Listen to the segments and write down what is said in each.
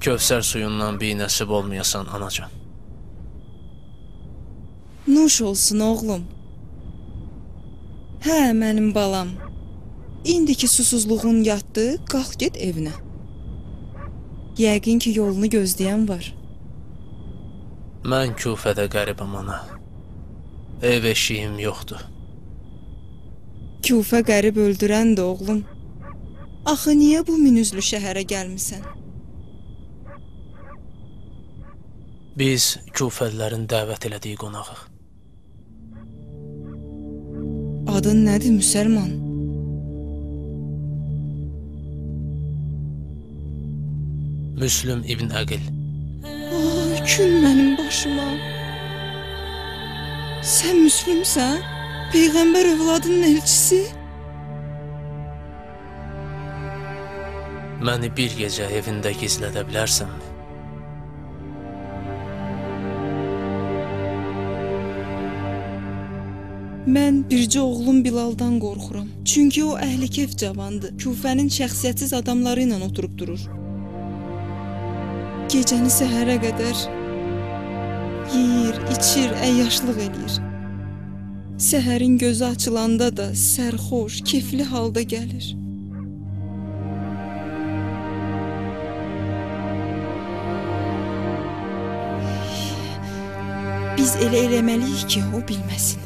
Kövsər suyundan bir nəsib olmayasan anacan. Nuş olsun oğlum. Hə, mənim balam. İndiki susuzluğun yatdı, qalx get evinə. Yəqin ki, yolunu gözləyən var. Mən Küfədə qəribəm ana. Ev eşiyim yoxdur. Küfə qərib öldürəndir oğlum. Axı niyə bu minüzlü şəhərə gəlmisən? Biz Küfəlilərin dəvət elədiyi qonağıq. Adın nədir müsəlman? Müslüm İbn Əqil. Ay, kül mənim başıma. Sən Müslümsən? Peyğəmbər övladının elçisi? Məni bir gecə evində gizlədə bilərsənmi? Mən bircə oğlum Bilaldan qorxuram. Çünki o əhlikef cavandır. Küfənin şəxsiyyətsiz adamları ilə oturub durur. Gecəni səhərə qədər yeyir, içir, əyyaşlıq eləyir. Səhərin gözü açılanda da sərxoş, keyfli halda gəlir. Biz elə eləməliyik ki, o bilməsin.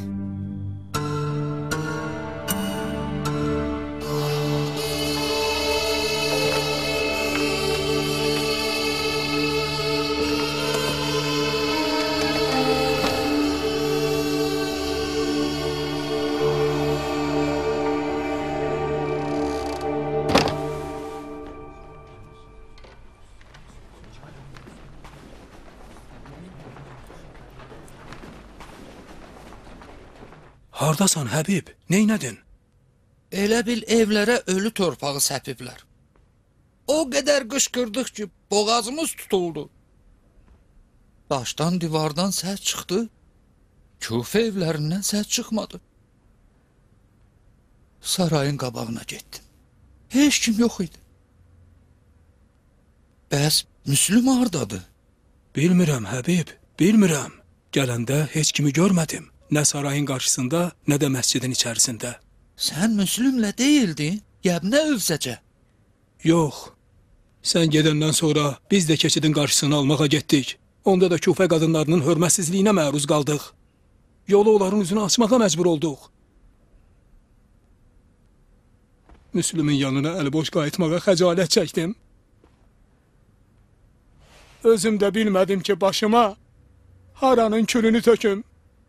Hardasan Həbib? Neynədin? Elə bil evlərə ölü torpağı səpiblər. O qədər qışqırdıq ki, boğazımız tutuldu. Daşdan, divardan səs çıxdı. Küfə evlərindən səs çıxmadı. Sarayın qabağına getdim. Heç kim yox idi. Bəs Müslüm hardadır? Bilmirəm Həbib, bilmirəm. Gələndə heç kimi görmədim. Nə sarayın qarşısında, nə də məscidin içərisində. Sən Müslümlə deyildin, yəbnə övsəcə. Yox. Sən gedəndən sonra biz də keçidin qarşısını almağa getdik. Onda da Küfə qadınlarının hörmətsizliyinə məruz qaldıq. Yolu onların üzünü açmağa məcbur olduq. Müslümün yanına əliboş qayıtmağa xəcalət çəkdim. Özüm də bilmədim ki, başıma haranın külünü töküm.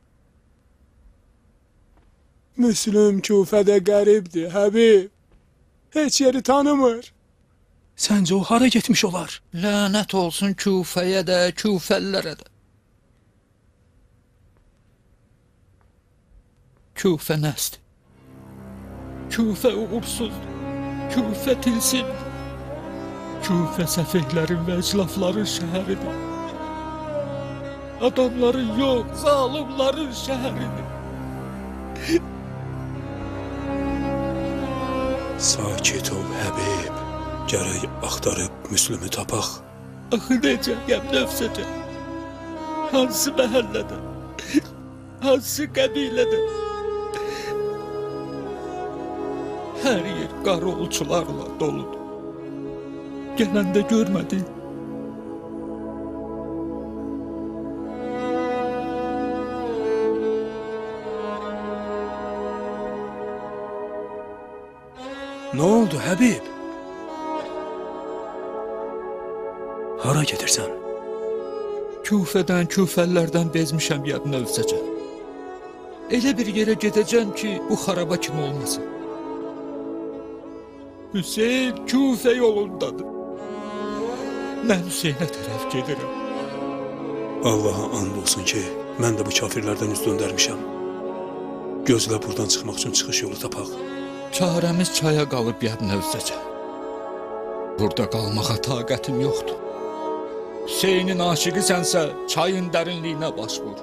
Müslüm Küfədə qəribdir, Həbib. Heç yeri tanımır. Səncə o hara getmiş olar? Lənət olsun Küfəyə də, Küfəlilərə də. Küfə nəsdir? Küfə uğursuzdur. Küfə tilsimdir. Küfə səfehlərin və iclafların şəhəridir. Adamların yox, zalimların şəhəridir. Sakit ol Həbib. Gərək axtarıb Müslümü tapaq. Axı necə, nəfsəcə? Hansı məhəllədə? Hansı qəbilədə? Hər yer qarolçularla doludur. Gələndə görmədin. Nə oldu Həbib? Hara gedirsən? Küfədən, küfəllərdən bezmişəm yadına övsəcə. Elə bir yerə gedəcəm ki, bu xaraba kimi olmasın. Hüseyin Küfə yolundadır. Mən Hüseynə tərəf gedirəm. Allaha and olsun ki, mən də bu kafirlərdən üz döndərmişəm. Gözlə buradan çıxmaq üçün çıxış yolu tapaq. Çarəmiz çaya qalıb yadına övsəcə. Burada qalmağa taqətim yoxdur. Hüseynin aşiqisənsə çayın dərinliyinə baş vur.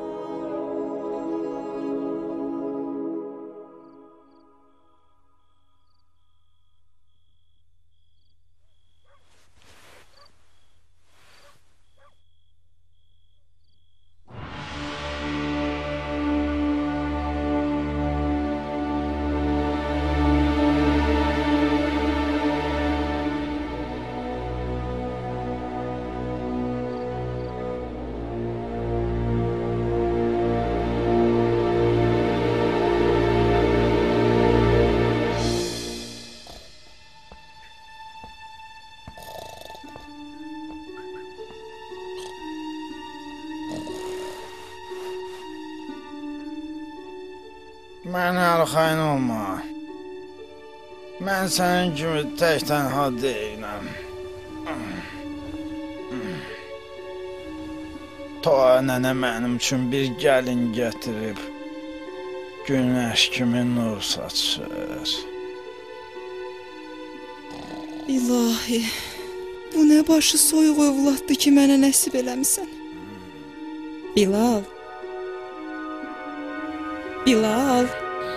Mənə arxayın olma. Mən sənin kimi tək tənha deyiləm. Toğa nənə mənim üçün bir gəlin gətirib, günəş kimi nur saçır. İlahi, bu nə başı soyuq övladdır ki, mənə nəsib eləmisən? Bilal. Bilal.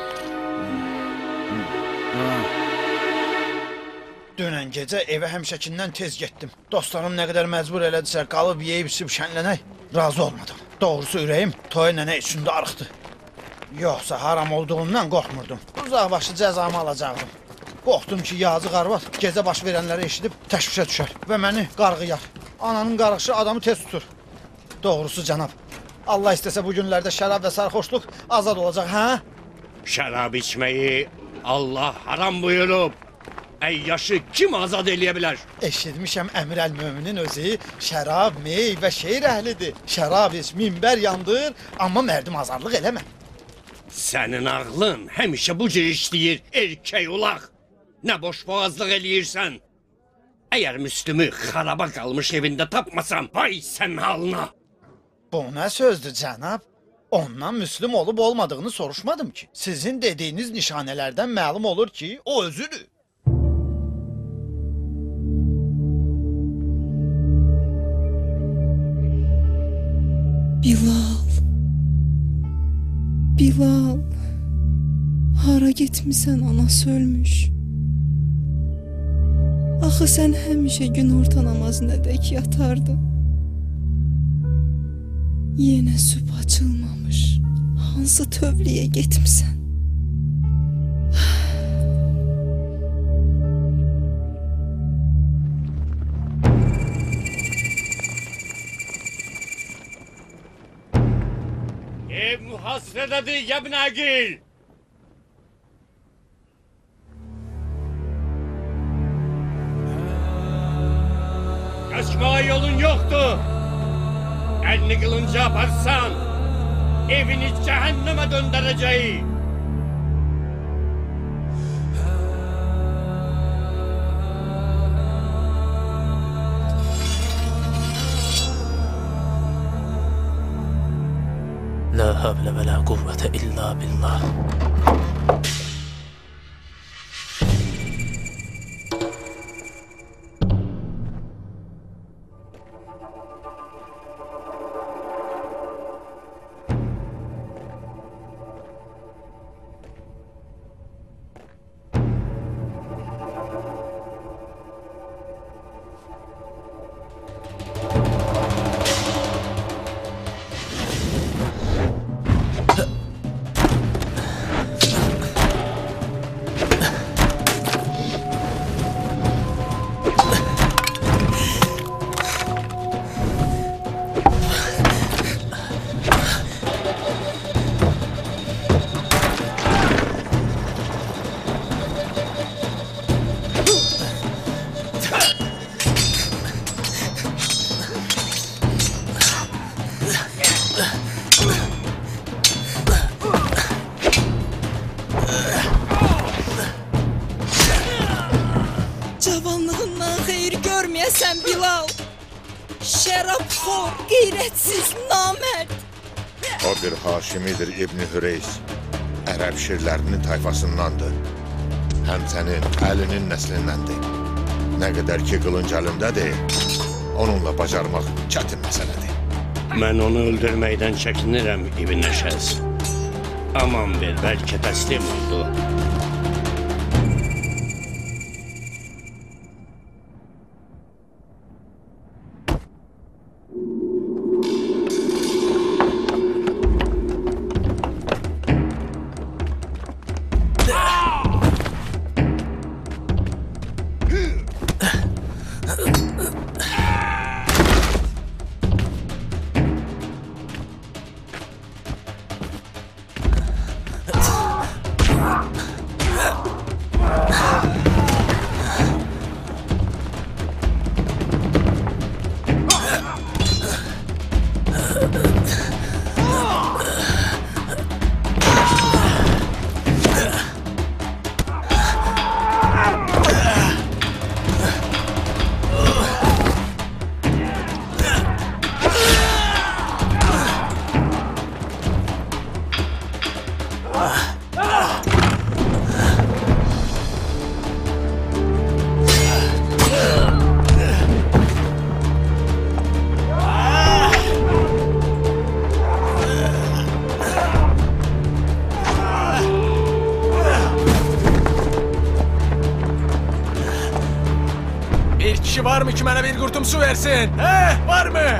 Dünən gecə evə həmişəkindən tez getdim. Dostlarım nə qədər məcbur elədisə, qalıb yeyib-içib şənlənək, razı olmadım. Doğrusu ürəyim toy nənə içində arıqdı. Yoxsa haram olduğundan qorxmurdum. Uzaqbaşı cəzamı alacaqdım. Qorxdum ki, yazıq arvad gecə baş verənləri eşidib təşvişə düşər və məni qarğıyar. Ananın qarğışı adamı tez tutur. Doğrusu cənab, Allah istəsə bu günlərdə şərab və sarxoşluq azad olacaq, hə? Şərab içməyi Allah haram buyurub. Əyyaşı kim azad eləyə bilər? Eşitmişəm Əmir əl-Möminin özü şərab, mey və şeir əhlidir. Şərab iç, minbər yandır, amma mərdim azarlıq eləmə. Sənin ağlın həmişə bu cür işləyir, erkək ulaq. Nə boş boğazlıq eləyirsən? Əgər Müslümü xaraba qalmış evində tapmasam, vay sən halına. Bu nə sözdür cənab? Ondan Müslüm olub olmadığını soruşmadım ki. Sizin dediyiniz nişanələrdən məlum olur ki, o özüdür. Bilal. Bilal. Hara getmisən, anası ölmüş. Axı sən həmişə günorta namazınədək yatardın. Yenə sübh açılmamış. Hansı tövliyə getmisən? Ev muhasredədir, yəbn əqil. Kaçmağa yolun yoktu. Elini kılınca aparsan, evini cehenneme döndüreceği. La havle ve la kuvvete illa billah. Cavanlığından xeyir görməyəsən Bilal. Şərabxor, qeyrətsiz, namərd. O bir Haşimidir İbn Hüreys. Ərəb şirlərinin tayfasındandır. Həm sənin əlinin nəslindəndir. Nə qədər ki qılınc əlindədir, onunla bacarmaq çətin məsələdir. Mən onu öldürməkdən çəkinirəm İbn Əşəz. Aman ver, bəlkə təslim oldu. su versin. Var mı?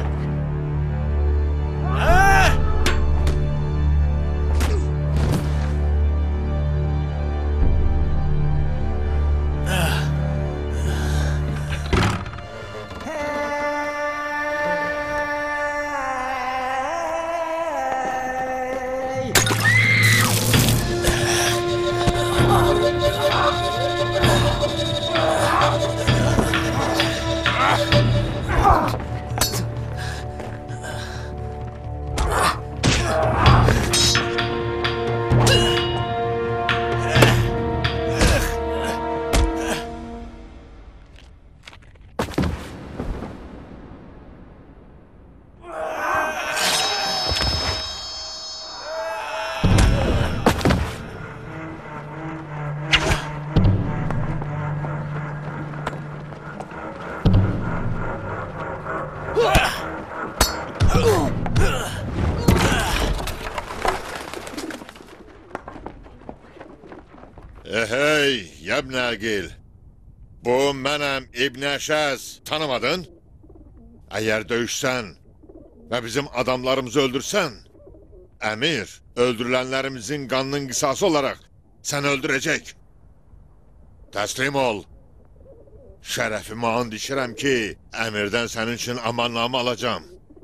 Hey, Yəbn Əqil. Bu mənəm İbn Əşəz. Tanımadın? Əgər döyüşsən və bizim adamlarımızı öldürsən, əmir öldürülənlərimizin qanının qisası olaraq səni öldürəcək. Təslim ol. Şərəfimi and içirəm ki, əmirdən sənin üçün amannamə alacağım.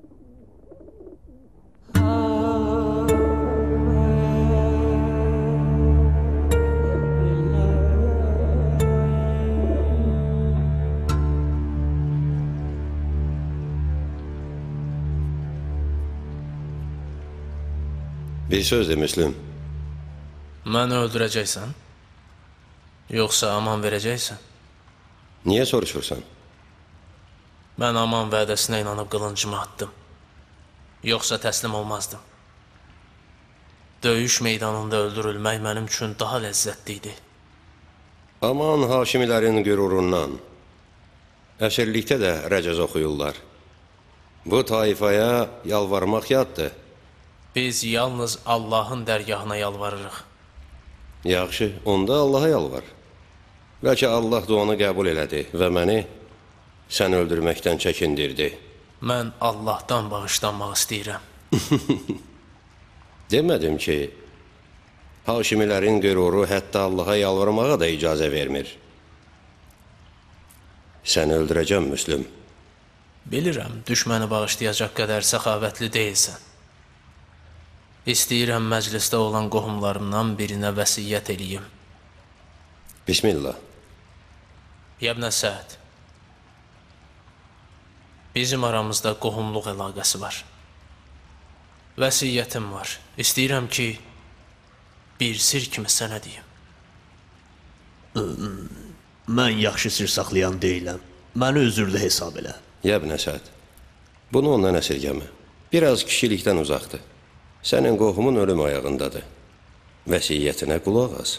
Bir sözdür Müslüm. Məni öldürəcəksən? Yoxsa aman verəcəksən? Niyə soruşursan? Mən aman vədəsinə inanıb qılıncımı attım. Yoxsa təslim olmazdım. Döyüş meydanında öldürülmək mənim üçün daha ləzzətli idi. Aman Haşimilərin qürurundan. Əsirlikdə də rəcəz oxuyurlar. Bu taifaya yalvarmaq yaddır. Biz yalnız Allahın dərgahına yalvarırıq. Yaxşı, onda Allaha yalvar. Bəlkə Allah da onu qəbul elədi və məni sən öldürməkdən çəkindirdi. Mən Allahdan bağışlanmaq istəyirəm. Demədim ki, Haşimilərin qüruru hətta Allaha yalvarmağa da icazə vermir. Səni öldürəcəm, Müslüm. Bilirəm, düşməni bağışlayacaq qədər səxavətli deyilsən. İstəyirəm məclisdə olan qohumlarımdan birinə vəsiyyət eləyim. Bismillah. Yəbn Əsəd, bizim aramızda qohumluq əlaqəsi var. Vəsiyyətim var. İstəyirəm ki, bir sir kimi sənə deyim. Mən yaxşı sir saxlayan deyiləm. Məni özürlü hesab elə. Yəbn Əsəd, bunu ondan əsirgəmə. Biraz kişilikdən uzaqdır. Sənin qohumun ölüm ayağındadır. Vəsiyyətinə qulaq as.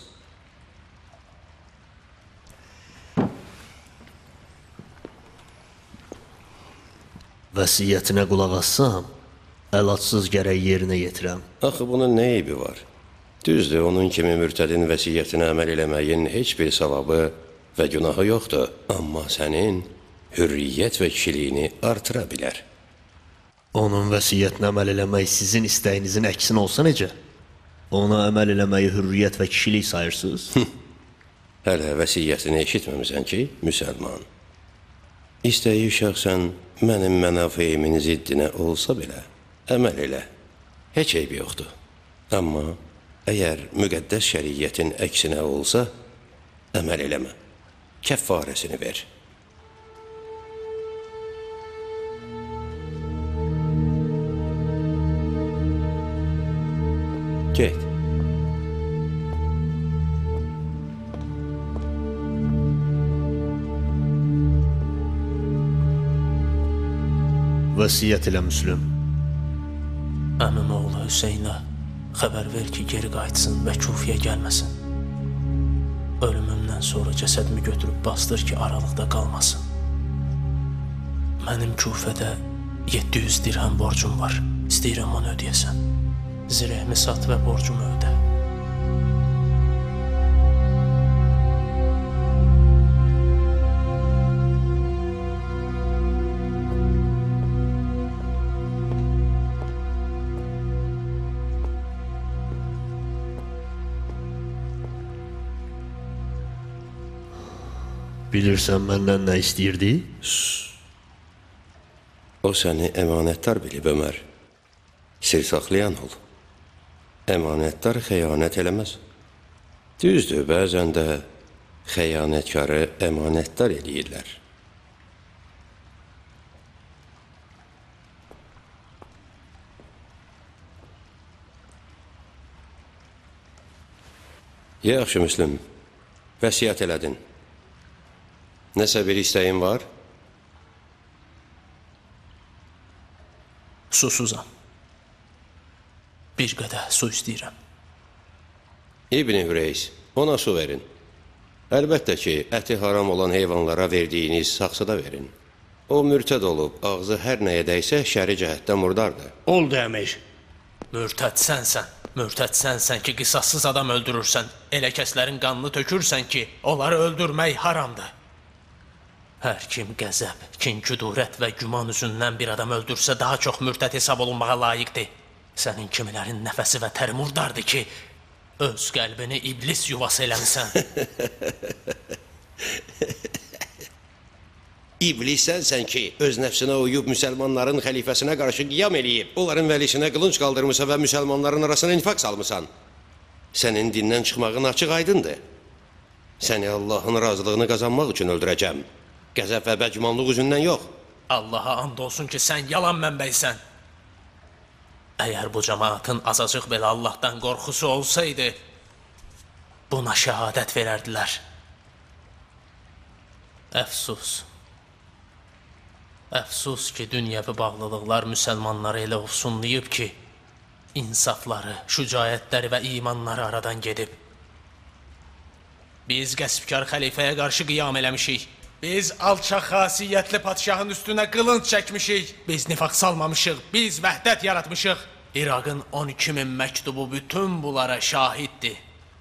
Vəsiyyətinə qulaq assam, əlacsız gərək yerinə yetirəm. Axı bunun nə eybi var? Düzdür, onun kimi mürtədin vəsiyyətinə əməl eləməyin heç bir savabı və günahı yoxdur. Amma sənin hürriyyət və kişiliyini artıra bilər. Onun vəsiyyətinə əməl eləmək sizin istəyinizin əksinə olsa necə? Ona əməl eləməyi hürriyyət və kişilik sayırsınız? Hələ vəsiyyətini eşitməmisən ki, müsəlman. İstəyi şəxsən mənim mənafiyimin ziddinə olsa belə, əməl elə. Heç eybi yoxdur. Amma əgər müqəddəs şəriyyətin əksinə olsa, əməl eləmə. Kəffarəsini ver. Get. Vəsiyyət elə Müslüm. Əmim oğlu Hüseynə xəbər ver ki, geri qayıtsın və Kufiyə gəlməsin. Ölümümdən sonra cəsədimi götürüb bastır ki, aralıqda qalmasın. Mənim Kufədə 700 dirhəm borcum var. İstəyirəm onu ödəyəsən. Zirehmi sat və borcumu ödə. Bilirsən məndən nə istəyirdi? O səni əmanətdar bilib, Ömər. Sir saxlayan ol. Əmanətdar xəyanət eləməz. Düzdür, bəzən də xəyanətkarı əmanətdar eləyirlər. Yaxşı, Müslüm, vəsiyyət elədin. Nəsə bir istəyin var? Susuzam. Bir qədər su istəyirəm. İbn Hüreys, ona su verin. Əlbəttə ki, əti haram olan heyvanlara verdiyiniz saxsıda verin. O mürtəd olub, ağzı hər nəyə dəysə şəri cəhətdə murdardır. Oldu əmir. Mürtəd sənsən. Mürtəd sənsən ki, qısassız adam öldürürsən. Elə kəslərin qanını tökürsən ki, onları öldürmək haramdır. Hər kim qəzəb, kin-küdurət və güman üzündən bir adam öldürsə daha çox mürtəd hesab olunmağa layiqdir. Sənin kimilərin nəfəsi və təri murdardır ki, öz qəlbini iblis yuvası eləmisən. İblis sənsən ki, öz nəfsinə uyub müsəlmanların xəlifəsinə qarşı qiyam eləyib, onların vəlisinə qılınc qaldırmısan və müsəlmanların arasına infaq salmısan. Sənin dindən çıxmağın açıq aydındır. Səni Allahın razılığını qazanmaq üçün öldürəcəm. Qəzəb və bəcmanlıq üzündən yox. Allaha and olsun ki, sən yalan mənbəysən. Əgər bu cəmaatın azacıq belə Allahdan qorxusu olsaydı, buna şəhadət verərdilər. Əfsus. Əfsus ki, dünyəvi bağlılıqlar müsəlmanları elə ofsunlayıb ki, insafları, şücayətləri və imanları aradan gedib. Biz qəsbkar xəlifəyə qarşı qiyam eləmişik. Biz alçaq xasiyyətli padşahın üstünə qılınc çəkmişik. Biz nifaq salmamışıq, biz vəhdət yaratmışıq. İraqın 12.000 məktubu bütün bunlara şahiddir.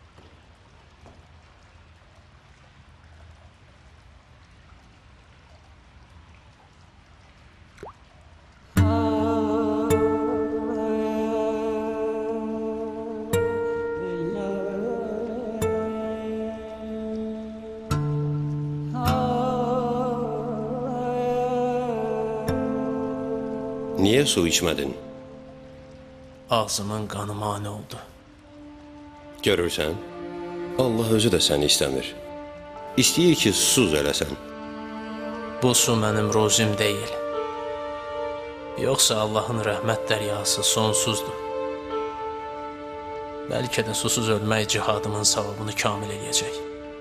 Niyə su içmədin? Ağzımın qanı mane oldu. Görürsən, Allah özü də səni istəmir. İstəyir ki, susuz eləsən. Bu su mənim rozim deyil. Yoxsa Allahın rəhmət dəryası sonsuzdur. Bəlkə də susuz ölmək cihadımın savabını kamil eləyəcək.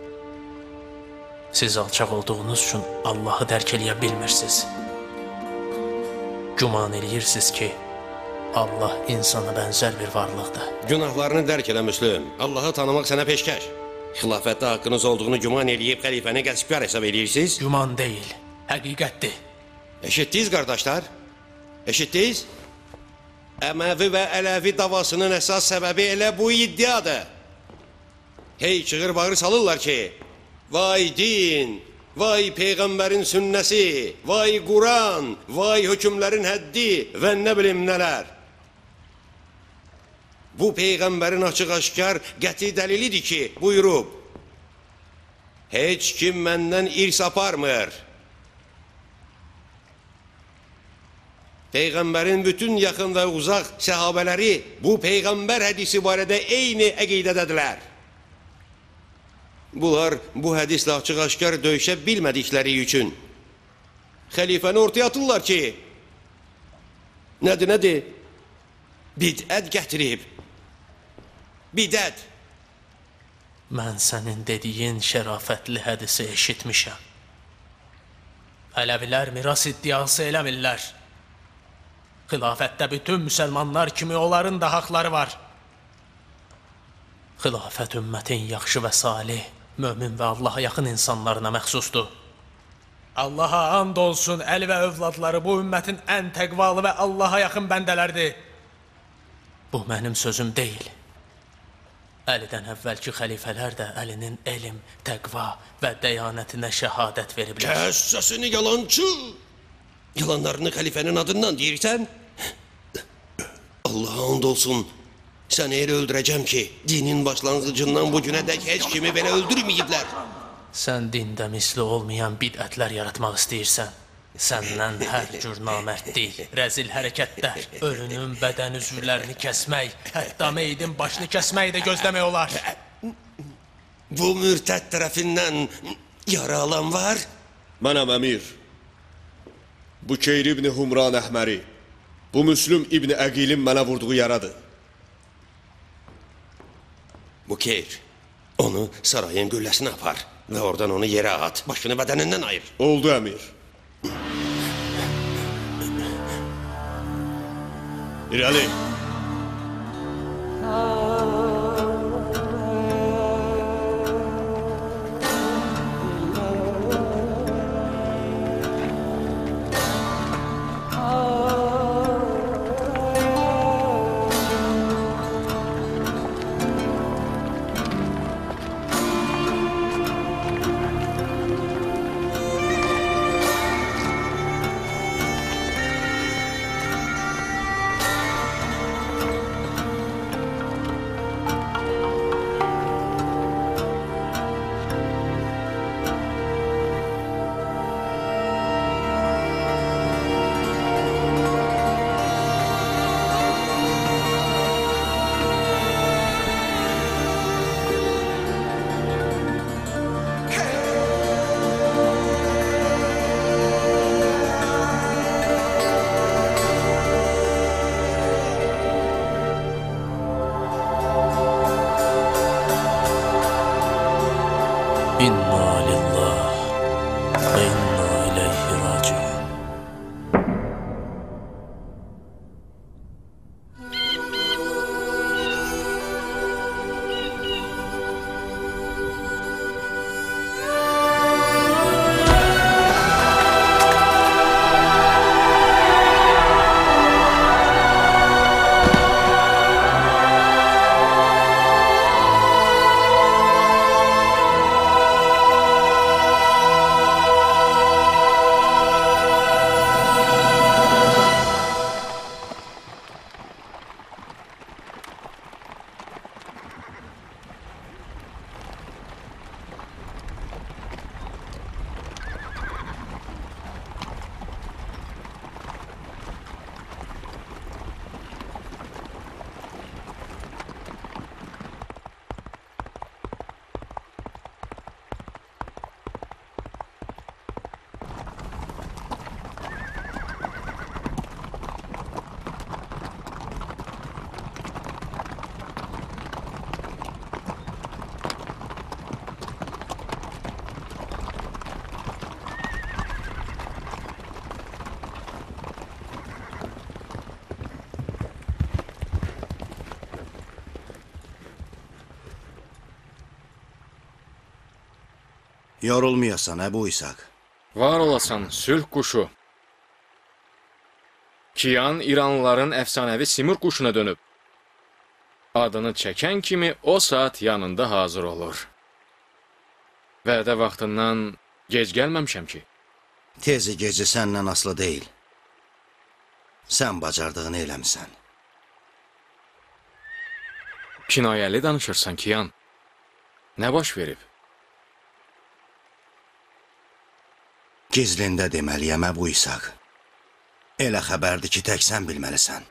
Siz alçaq olduğunuz üçün Allahı dərk eləyə bilmirsiniz. Güman eləyirsiniz ki, Allah insana bənzər bir varlıqdır. Günahlarını dərk elə, Müslüm. Allahı tanımaq sənə peşkəş. Xilafətdə haqqınız olduğunu güman eləyib xəlifəni qəsbkar hesab eləyirsiniz? Güman deyil, həqiqətdir. Eşitdiniz, qardaşlar? Eşitdiniz? Əməvi və Ələvi davasının əsas səbəbi elə bu iddiadır. Hey çığır bağır salırlar ki, vay din, vay Peyğəmbərin sünnəsi, vay Quran, vay hökümlərin həddi və nə bilim nələr. Bu Peyğəmbərin açıq-aşkar qəti dəlilidir ki, buyurub, heç kim məndən irs aparmır. Peyğəmbərin bütün yaxın və uzaq səhabələri bu Peyğəmbər hədisi barədə eyni əqidədədirlər. Bunlar bu hədislə açıq-aşkar döyüşə bilmədikləri üçün xəlifəni ortaya atırlar ki, nədir? Bidət gətirib. Bidət. Mən sənin dediyin şərafətli hədisi eşitmişəm. Ələvilər miras iddiası eləmirlər. Xilafətdə bütün müsəlmanlar kimi onların da haqları var. Xilafət ümmətin yaxşı və salih, mömin və Allaha yaxın insanlarına məxsusdur. Allaha and olsun, əli və övladları bu ümmətin ən təqvalı və Allaha yaxın bəndələrdir. Bu mənim sözüm deyil. Əlidən əvvəlki xəlifələr də əlinin elm, təqva və dəyanətinə şəhadət veriblər. Kəs səsini, yalancı! Yalanlarını xəlifənin adından deyirsən? Allaha and olsun, səni elə öldürəcəm ki, dinin başlanğıcından bu günə dək heç kimi belə öldürməyiblər. Sən dində misli olmayan bidətlər yaratmaq istəyirsən. Səndən hər cür namərdlik, rəzil hərəkətlər, ölünün bədən üzvlərini kəsmək, hətta meydin başını kəsmək də gözləmək olar. Bu mürtəd tərəfindən yara alan var? Mənəm əmir. Bu Keyr ibn Humran Əhməri, bu Müslüm ibn Əqilin mənə vurduğu yaradır. Bu Keyr, onu sarayın gülləsinə apar və oradan onu yerə at, başını bədənindən ayır. Oldu əmir. İrəli. İnna lillah və inna ileyhi raciun. Yorulmayasan Əbu İshaq. Var olasan sülh quşu. Kiyan İranlıların əfsanəvi Simur quşuna dönüb. Adını çəkən kimi o saat yanında hazır olur. Vədə vaxtından gec gəlməmişəm ki. Tezi geci səndən aslı deyil. Sən bacardığını eləmisən. Kinayəli danışırsan Kiyan. Nə baş verib? Gizlində deməliyəm Əbu İshaq. Elə xəbərdir ki, tək sən bilməlisən.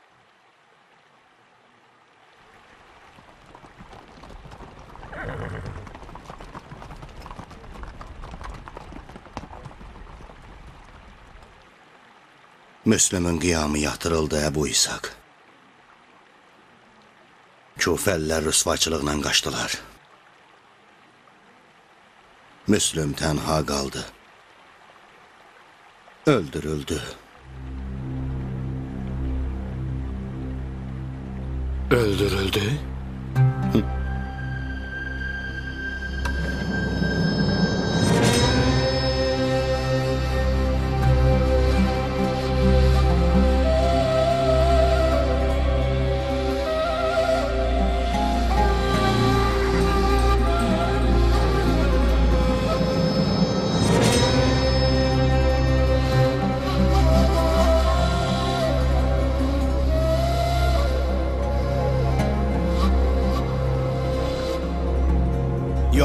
Müslümün qiyamı yatırıldı Əbu İshaq. Küfəllər rüsvaçılıqla qaçdılar. Müslüm tənha qaldı. Öldürüldü. Öldürüldü?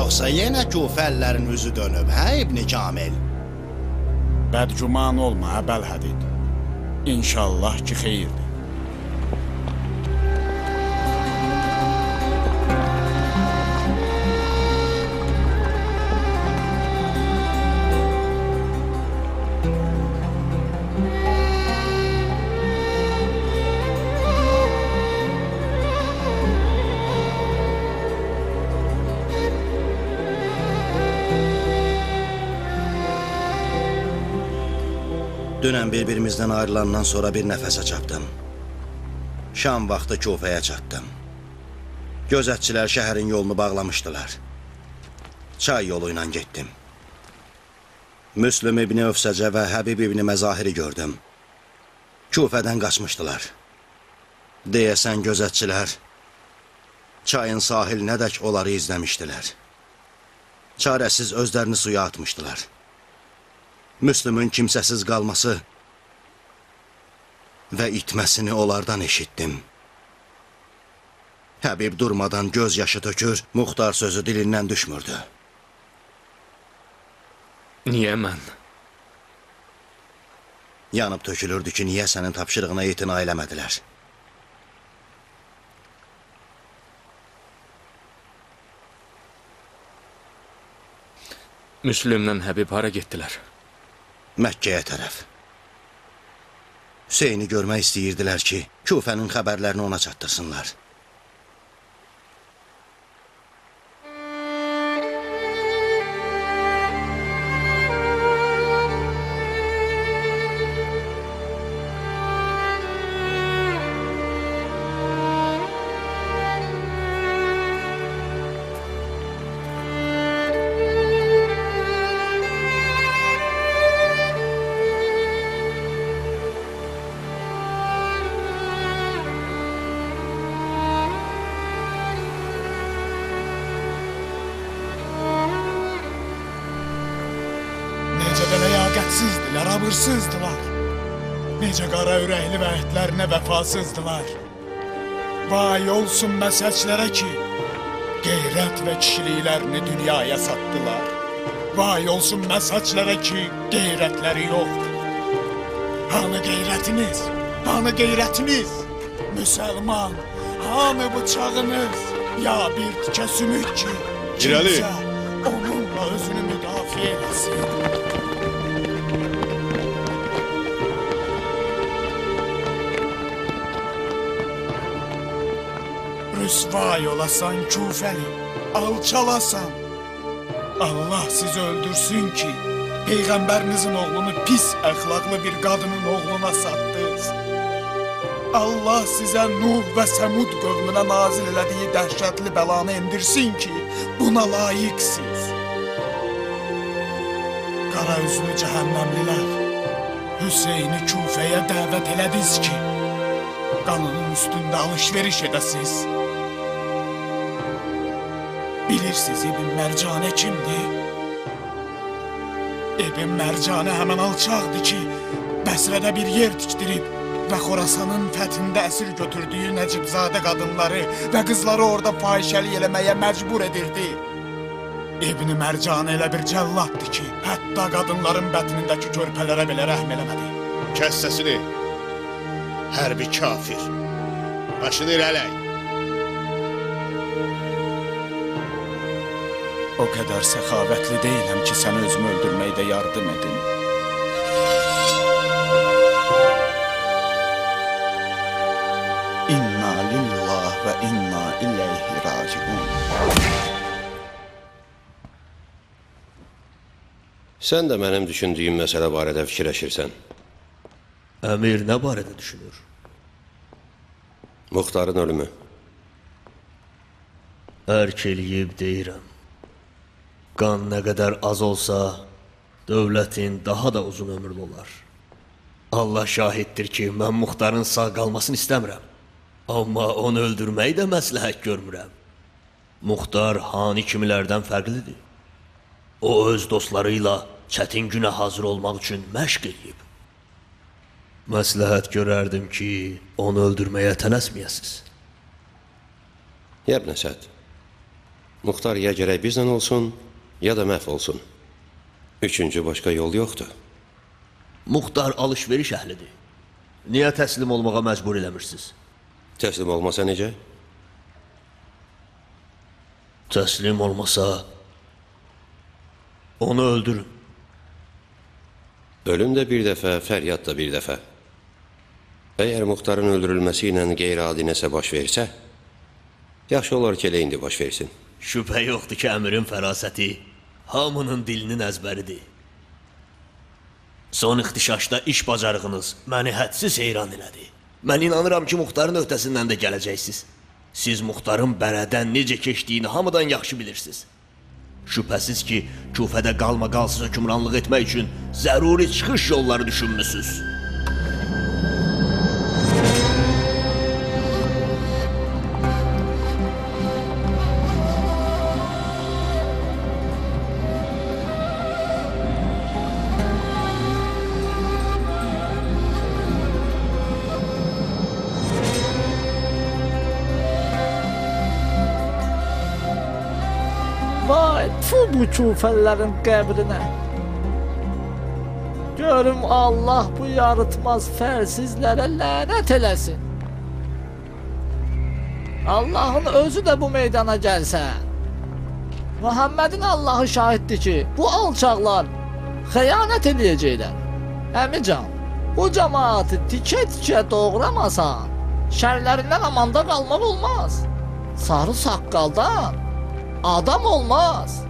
Yoxsa yenə küfəllərin üzü dönüb, hə İbn Kamil? Bədgüman olma, Əbəlhədid. İnşallah ki, xeyirdir. Dünən bir-birimizdən ayrılandan sonra bir nəfəsə çapdım. Şam vaxtı Kufəyə çatdım. Gözətçilər şəhərin yolunu bağlamışdılar. Çay yolu ilə getdim. Müslüm İbni Övsəcə və Həbib İbni Məzahiri gördüm. Kufədən qaçmışdılar. Deyəsən gözətçilər çayın sahilinədək onları izləmişdilər. Çarəsiz özlərini suya atmışdılar. Müslümün kimsəsiz qalması və itməsini onlardan eşitdim. Həbib durmadan göz yaşı tökür, Muxtar sözü dilindən düşmürdü. Niyə mən? Yanıb tökülürdü ki, niyə sənin tapşırığına itina eləmədilər? Müslümlə Həbib hara getdilər? Məkkəyə tərəf. Hüseyni görmək istəyirdilər ki, Kufənin xəbərlərini ona çatdırsınlar. Abırsızdılar. Necə qara ürəkli və ətlərinə vəfasızdılar. Vay olsun məsəlçilərə ki, qeyrət və kişiliklərini dünyaya satdılar. Vay olsun məsəlçilərə ki, qeyrətləri yoxdur. Hanı qeyrətiniz? Hanı qeyrətiniz? Müsəlman, hanı bıçağınız? Ya bir tikə sümük ki, kimsə onunla özünü müdafiə eləsin. Rüsvay olasan Kufəli, alçalasan. Allah sizi öldürsün ki, Peyğəmbərinizin oğlunu pis əxlaqlı bir qadının oğluna satdınız. Allah sizə Nuh və Səmud qövmünə nazil elədiyi dəhşətli bəlanı endirsin ki, buna layiqsiz. Qara üzlü cəhənnəmlilər, Hüseyni Kufəyə dəvət elədiniz ki, qanının üstündə alış-veriş edəsiz. Bilirsiniz İbn Mərcanə kimdir? İbn Mərcanə həmən alçaqdır ki, Bəsrədə bir yer tikdirib və Xorasanın fəthində əsir götürdüyü Nəcibzadə qadınları və qızları orada fahişəlik eləməyə məcbur edirdi. İbn Mərcanə elə bir cəlladdır ki, hətta qadınların bətnindəki körpələrə belə rəhm eləmədi. Kəs səsini. Hərbi kafir. Başını irələk. O qədər səxavətli deyiləm ki, səni özümü öldürməkdə yardım edin. İnna lillah və inna ileyhi raciun. Sən də mənim düşündüyüm məsələ barədə fikirləşirsən. Əmir nə barədə düşünür? Muxtarın ölümü. Ərk eləyib deyirəm. Qan nə qədər az olsa, dövlətin daha da uzun ömürlü olar. Allah şahiddir ki, mən Muxtarın sağ qalmasını istəmirəm. Amma onu öldürməyi də məsləhət görmürəm. Muxtar hani kimilərdən fərqlidir. O öz dostları ilə çətin günə hazır olmaq üçün məşq edib. Məsləhət görərdim ki, onu öldürməyə tələsməyəsiz. Yəbn Əsəd, Muxtar ya gərək bizlə olsun, ya da məhv olsun. Üçüncü başqa yol yoxdur. Muxtar alış-veriş əhlidir. Niyə təslim olmağa məcbur eləmirsiniz? Təslim olmasa necə? Təslim olmasa onu öldürün. Ölüm də bir dəfə, fəryad da bir dəfə. Əgər Muxtarın öldürülməsi ilə qeyri-adi nəsə baş versə, yaxşı olar ki, elə indi baş versin. Şübhə yoxdur ki, əmirin fərasəti hamının dilinin əzbəridir. Son ixtişaşda iş bacarığınız məni hədsiz heyran elədi. Mən inanıram ki, Muxtarın öhdəsindən də gələcəksiniz. Siz Muxtarın bərədən necə keçdiyini hamıdan yaxşı bilirsiniz. Şübhəsiz ki, Küfədə qalma-qalsız hökmranlıq etmək üçün zəruri çıxış yolları düşünmüsünüz. Bu küfəllərin qəbrinə. Görüm Allah bu yarıtmaz fərsizlərə lənət eləsin. Allahın özü də bu meydana gəlsə. Muhammedin Allahı şahiddir ki, bu alçaqlar xəyanət eləyəcəklər. Əmican, bu cəmaatı tikə-tikə doğramasan, şərlərindən amanda qalmaq olmaz. Sarı saqqaldan adam olmaz.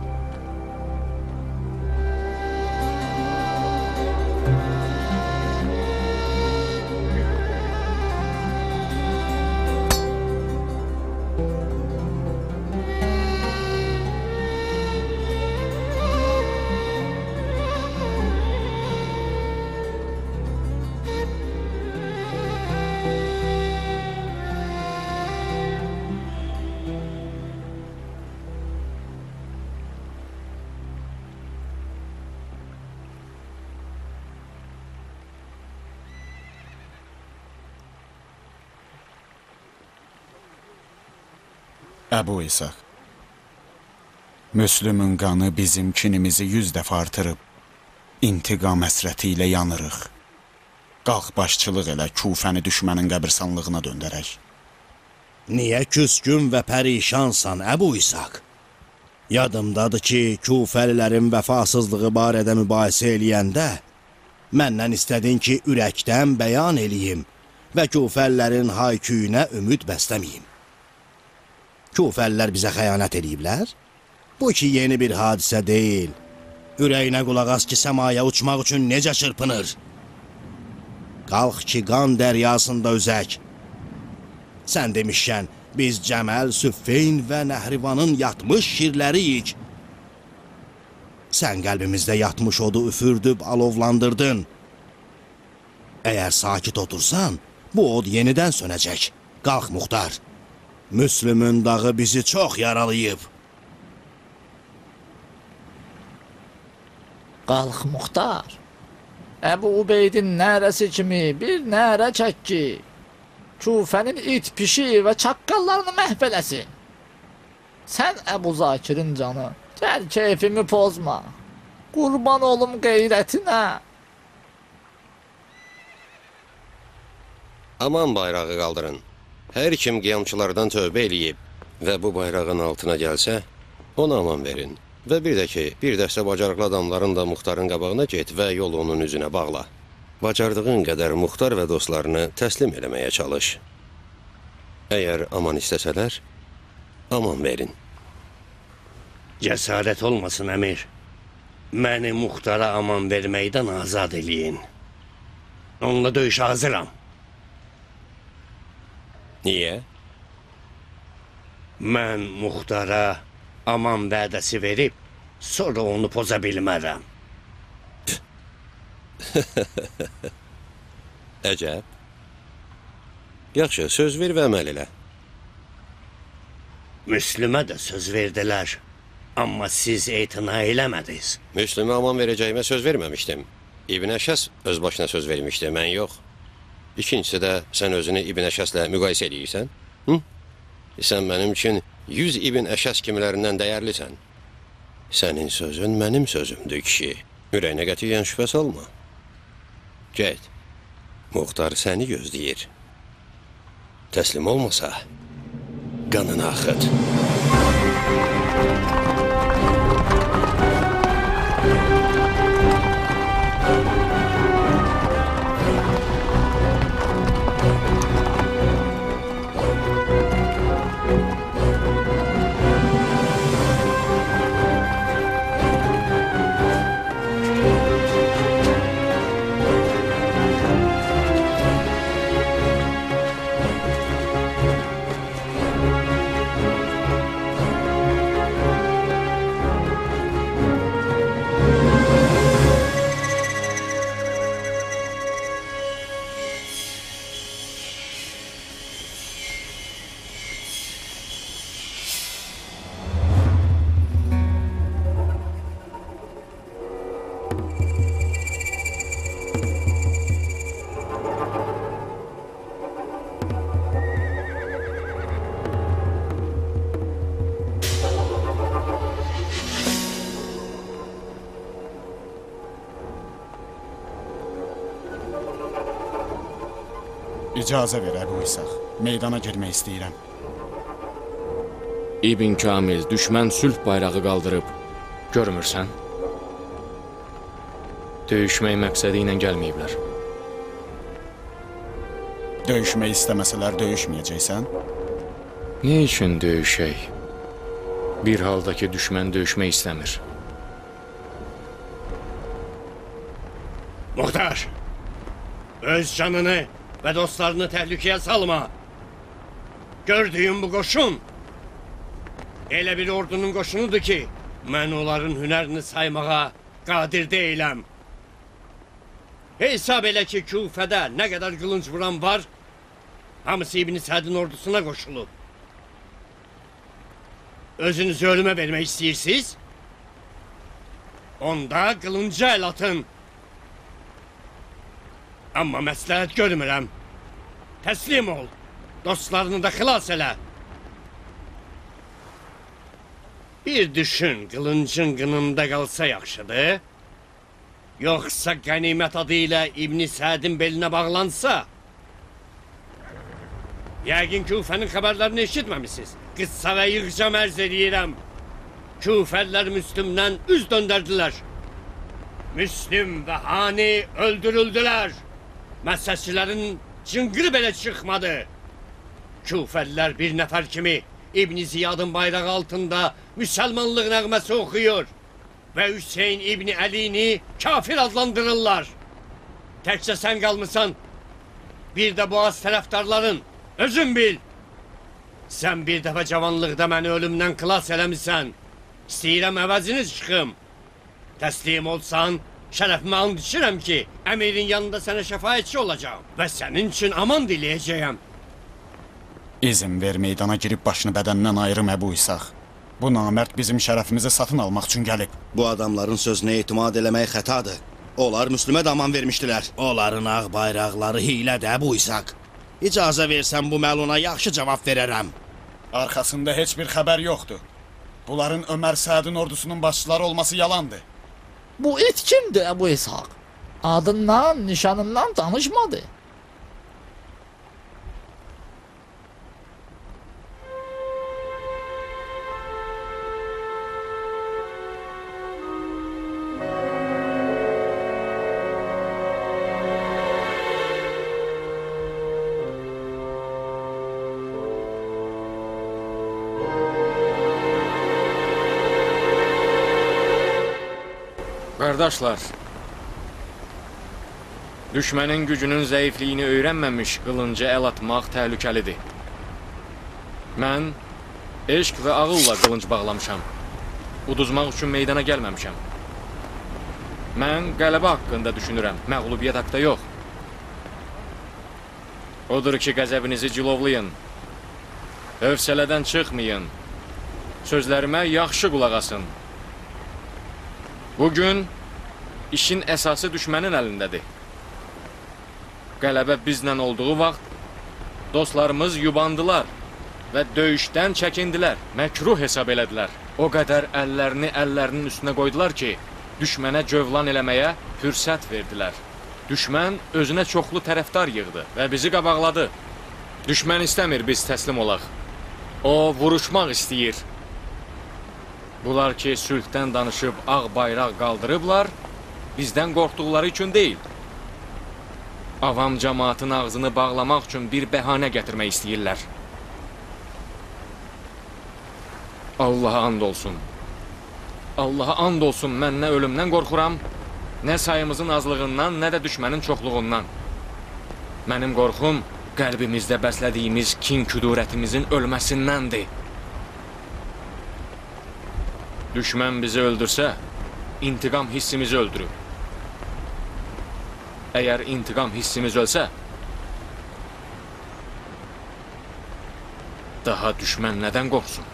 Əbu İsaq, Müslümün qanı bizim kinimizi 100 dəfə artırıb, intiqam əsrəti ilə yanırıq. Qalx başçılıq elə Küfəni düşmənin qəbirstanlığına döndərək. Niyə küskün və pərişansan, Əbu İsaq? Yadımdadır ki, Küfəlilərin vəfasızlığı barədə mübahisə eləyəndə, məndən istədin ki, ürəkdən bəyan eləyim və Küfəlilərin hayküyünə ümid bəsləməyim. Küfəllər bizə xəyanət eləyiblər? Bu ki, yeni bir hadisə deyil. Ürəyinə qulaq as ki, səmaya uçmaq üçün necə çırpınır? Qalx ki, qan dəryasında üzək. Sən demişkən, biz Cəməl, Süffeyn və Nəhrivanın yatmış şirləriyik. Sən qəlbimizdə yatmış odu üfürdüb, alovlandırdın. Əgər sakit otursan, bu od yenidən sönəcək. Qalx, Muxtar. Müslümün dağı bizi çox yaralayıb. Qalx, Muxtar. Əbu Ubeydin nərəsi kimi bir nərə çək ki, Küfənin it, pişi və çaqqallarını məhv eləsin. Sən Əbu Zakirin canı, gəl keyfimi pozma. Qurban olum qeyrətinə. Aman bayrağı qaldırın. Hər kim qiyamçılardan tövbə eləyib və bu bayrağın altına gəlsə, ona aman verin. Və bir də ki, bir dəstə bacarıqlı adamların da Muxtarın qabağına get və yolu onun üzünə bağla. Bacardığın qədər Muxtar və dostlarını təslim eləməyə çalış. Əgər aman istəsələr, aman verin. Cəsarət olmasın, əmir. Məni Muxtara aman verməkdən azad eləyin. Onunla döyüşə hazıram. Niyə? Mən Muxtara aman vədəsi verib, sonra onu poza bilmərəm. Əcəb. Yaxşı, söz ver və əməl elə. Müslümə də söz verdilər, amma siz etina eləmədiniz. Müslümə aman verəcəyimə söz verməmişdim. İbn Əşəs öz başına söz vermişdi, mən yox. İkincisi də sən özünü İbn Əşəslə müqayisə edirsən? Sən mənim üçün 100 ibn Əşəs kimilərindən dəyərlisən. Sənin sözün mənim sözümdür, kişi. Ürəyinə qətiyyən şübhə salma. Get, Muxtar səni gözləyir. Təslim olmasa, qanını axıt. İcazə ver, Əbu İsaq. Meydana girmək istəyirəm. İbn Kamil, düşmən sülh bayrağı qaldırıb. Görmürsən? Döyüşmək məqsədi ilə gəlməyiblər. Döyüşmək istəməsələr döyüşməyəcəksən? Ne üçün döyüşək? Bir halda ki, düşmən döyüşmək istəmir. Muxtar! Öz canını və dostlarını təhlükəyə salma. Gördüyüm bu qoşun elə bir ordunun qoşunudur ki, mən onların hünərini saymağa qadir deyiləm. Hesab elə ki, Küfədə nə qədər qılınc vuran var, hamısı İbn Sədin ordusuna qoşulub. Özünüzü ölümə vermək istəyirsiniz? Onda qılınca el atın. Amma məsləhət görmürəm. Təslim ol. Dostlarını da xilas elə. Bir düşün, qılıncın qınında qalsa yaxşıdır. Yoxsa qənimət adı ilə İbn Sədin belinə bağlansa. Yəqin Küfənin xəbərlərini eşitməmisiniz. Qıssa və yığcam ərz edirəm. Küfəllər Müslümdən üz döndərdilər. Müslüm və Hani öldürüldülər. Məsəlçilərin cınqırı belə çıxmadı. Küfəllər bir nəfər kimi İbn Ziyadın bayrağı altında müsəlmanlıq nəğməsi oxuyur və Hüseyin İbn Əlini kafir adlandırırlar. Təkcə sən qalmısan, bir də bu az tərəfdarların, özün bil. Sən bir dəfə cavanlıqda məni ölümdən xilas eləmisən. İstəyirəm əvəzini çıxım. Təslim olsan, şərəfimə and içirəm ki, əmirin yanında sənə şəfaətçi olacağım və sənin üçün aman diləyəcəyəm. İzin ver, meydana girib başını bədəndən ayırım, Əbu İsaq. Bu namərd bizim şərəfimizi satın almaq üçün gəlib. Bu adamların sözünə etimad eləmək xətadır. Onlar Müslümə də aman vermişdilər. Onların ağ bayraqları hilədir, Əbu İsaq. İcazə versən bu məluna yaxşı cavab verərəm. Arxasında heç bir xəbər yoxdur. Bunların Ömər Sədin ordusunun başçıları olması yalandır. Bu it kimdir, Əbu İshaq? Adından, nişanından danışmadı. Qardaşlar, düşmənin gücünün zəifliyini öyrənməmiş qılınca əl atmaq təhlükəlidir. Mən eşq və ağılla qılınc bağlamışam. Uduzmaq üçün meydana gəlməmişəm. Mən qələbə haqqında düşünürəm, məğlubiyyət haqda yox. Odur ki, qəzəbinizi cilovlayın, hövsələdən çıxmayın, sözlərimə yaxşı qulaq asın. Bugün işin əsası düşmənin əlindədir. Qələbə bizlə olduğu vaxt dostlarımız yubandılar. və döyüşdən çəkindilər, məkruh hesab elədilər. O qədər əllərini əllərinin üstünə qoydular ki, düşmənə cövlan eləməyə fürsət verdilər. Düşmən özünə çoxlu tərəfdar yığdı və bizi qabaqladı. Düşmən istəmir biz təslim olaq. O, vuruşmaq istəyir. Bunlar ki, sülhdən danışıb ağ bayraq qaldırıblar, bizdən qorxduqları üçün deyil. Avam cəmaatın ağzını bağlamaq üçün bir bəhanə gətirmək istəyirlər. Allaha and olsun. Allaha and olsun, mən nə ölümdən qorxuram, nə sayımızın azlığından, nə də düşmənin çoxluğundan. Mənim qorxum qəlbimizdə bəslədiyimiz kin-küdurətimizin ölməsindəndir. Düşmən bizi öldürsə, intiqam hissimizi öldürür. Əgər intiqam hissimiz ölsə, daha düşmən nədən qorxsun?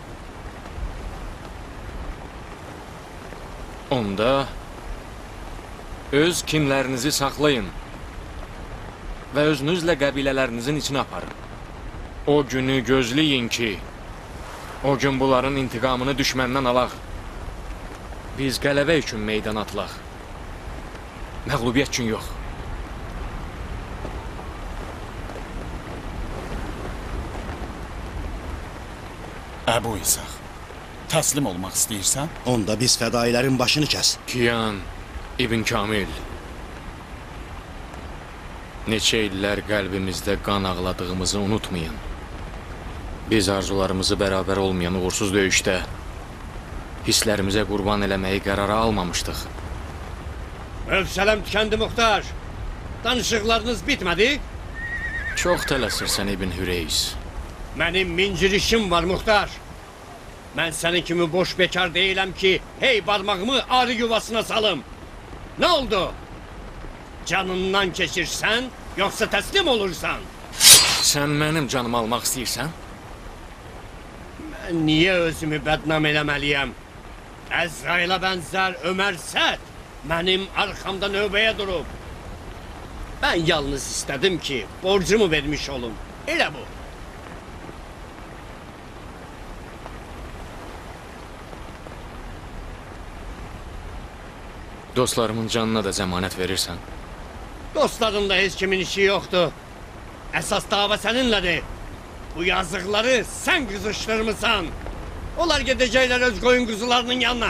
Onda öz kinlərinizi saxlayın və özünüzlə qəbilələrinizin içine aparın. O günü gözləyin ki, o gün bunların intiqamını düşməndən alaq. Biz qələbə üçün meydan atılaq. Məğlubiyyət üçün yox. Əbu İsaq, təslim olmaq istəyirsən? Onda biz fədailərin başını kəs. Kiyan, İbn Kamil. Neçə illər qəlbimizdə qan ağladığımızı unutmayın. Biz arzularımızı bərabər olmayan uğursuz döyüşdə hisslərimizə qurban eləməyi qərara almamışdıq. Övsələm tükəndi Muxtar. Danışıqlarınız bitmədi? Çox tələsirsən İbn Hüreys. Mənim mincir işim var Muxtar. Mən sənin kimi boş bekar deyiləm ki, hey barmağımı arı yuvasına salım. Nə oldu? Canından keçirsən, yoxsa təslim olursan? Sən mənim canımı almaq istəyirsən? Mən niyə özümü bədnam eləməliyəm? Əzrailə bənzər Ömər Səd mənim arxamda növbəyə durub. Mən yalnız istədim ki, borcumu vermiş olum. Elə bu. Dostlarımın canına da zəmanət verirsən? Dostların da heç kimin işi yoxdur. Əsas dava səninlədir. Bu yazıqları sən qızışdırmısan. Onlar gedəcəklər öz qoyun quzularının yanına.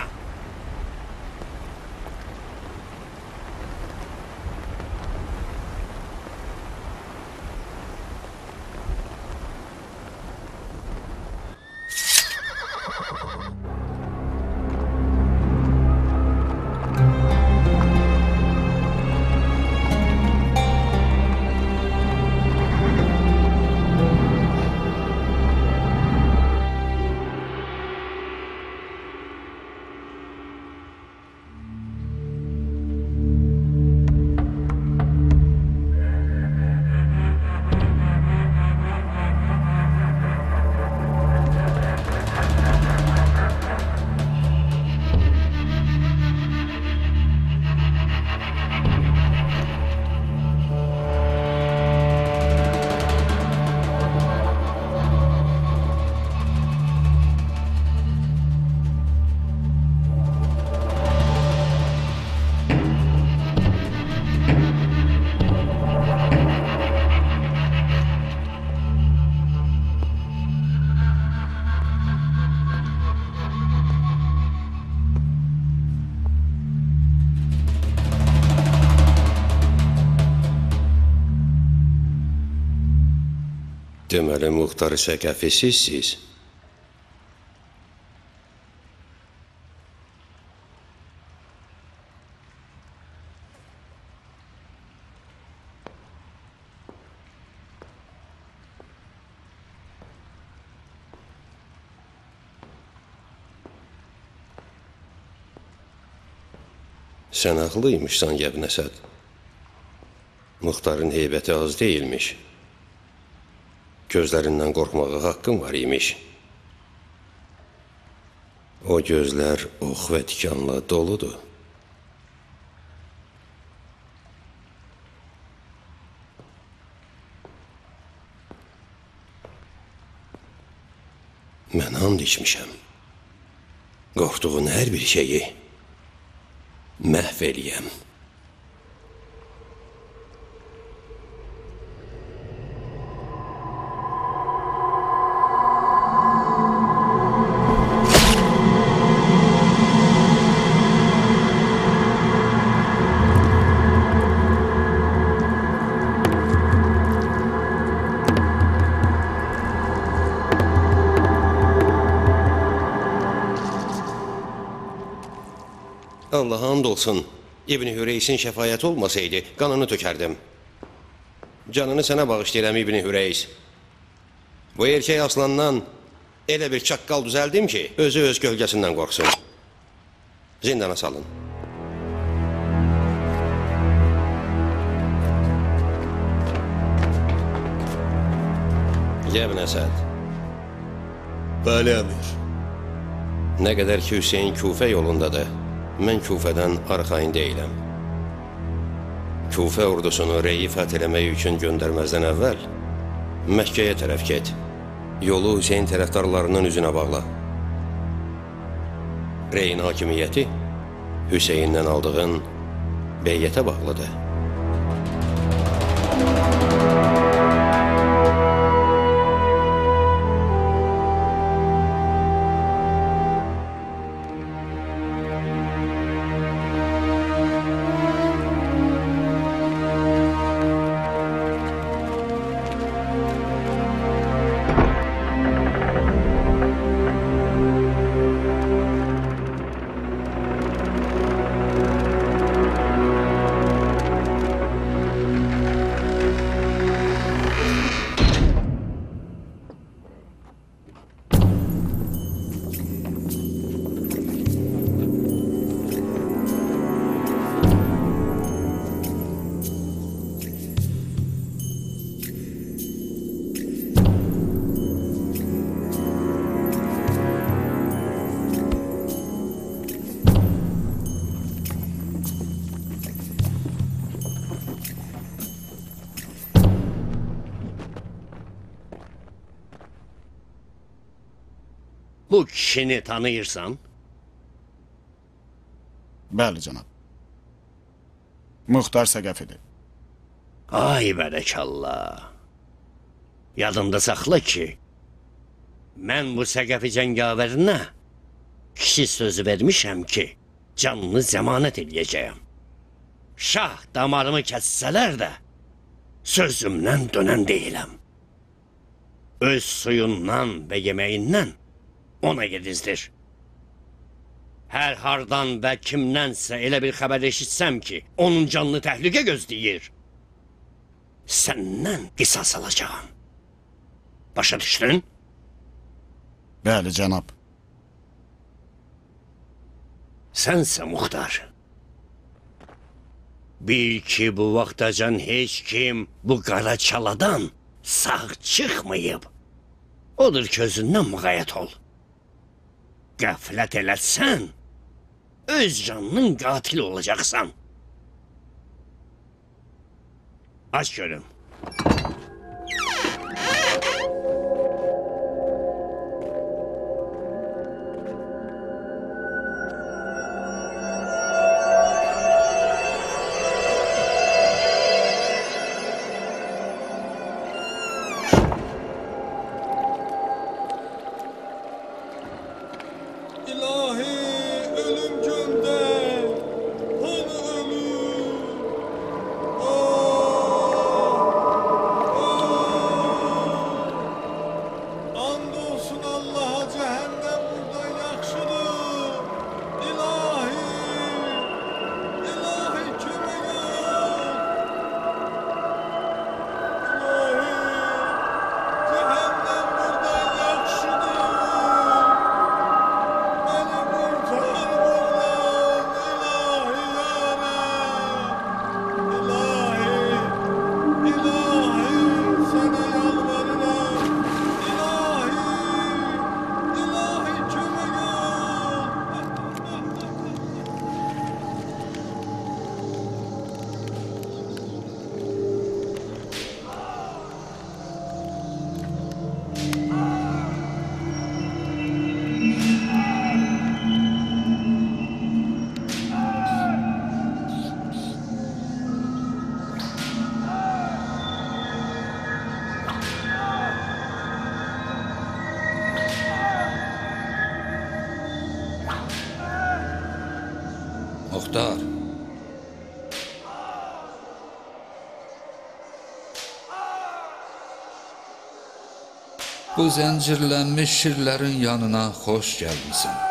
Deməli, Muxtar Səqəfi sizsiz. Sən ağlıymışsan, Yəbn Əsəd. Muxtarın heybəti az deyilmiş. Gözlərindən qorxmağa haqqın var imiş. O gözlər ox və tikanla doludur. Mən and içmişəm. Qorxduğun hər bir şeyi məhv eləyəm. Allaha and olsun, İbn Hüreysin şəfayəti olmasaydı, qanını tökərdim. Canını sənə bağışlayıram İbn Hüreys. Bu erkək aslandan elə bir çaqqal düzəldim ki, özü öz gölgəsindən qorxsun. Zindana salın. Yəbn Əsəd. Bəli, əmir. Nə qədər ki, Hüseyin Kufə yolundadır, mən Kufədən arxayın deyiləm. Kufə ordusunu Reyi fəth eləmək üçün göndərməzdən əvvəl Məkkəyə tərəf get. Yolu Hüseyin tərəfdarlarının üzünə bağla. Reyin hakimiyyəti Hüseyindən aldığın beyyətə bağlıdır. Bu kişini tanıyırsan? Bəli, cənab. Muxtar Səqəfidir. Ay bərəkallah. Yadında saxla ki, mən bu Səqəfi cəngavərinə kişi sözü vermişəm ki, canını zəmanət eləyəcəyəm. Şah damarımı kəssələr də, sözümdən dönən deyiləm. Öz suyundan və yeməyindən ona gedizdir. Hər hardan və kimdənsə elə bir xəbər eşitsəm ki, onun canını təhlükə gözləyir, səndən qisas alacağım. Başa düşdün? Bəli, cənab. Sənsə Muxtar. Bil ki, bu vaxtacan heç kim bu qara çaladan sağ çıxmayıb. Odur ki, özündən müğayət ol. Qəflət eləsən, öz canının qatili olacaqsan. Aç görüm. Muxtar. Bu zəncirlənmiş şirlərin yanına xoş gəlmisən.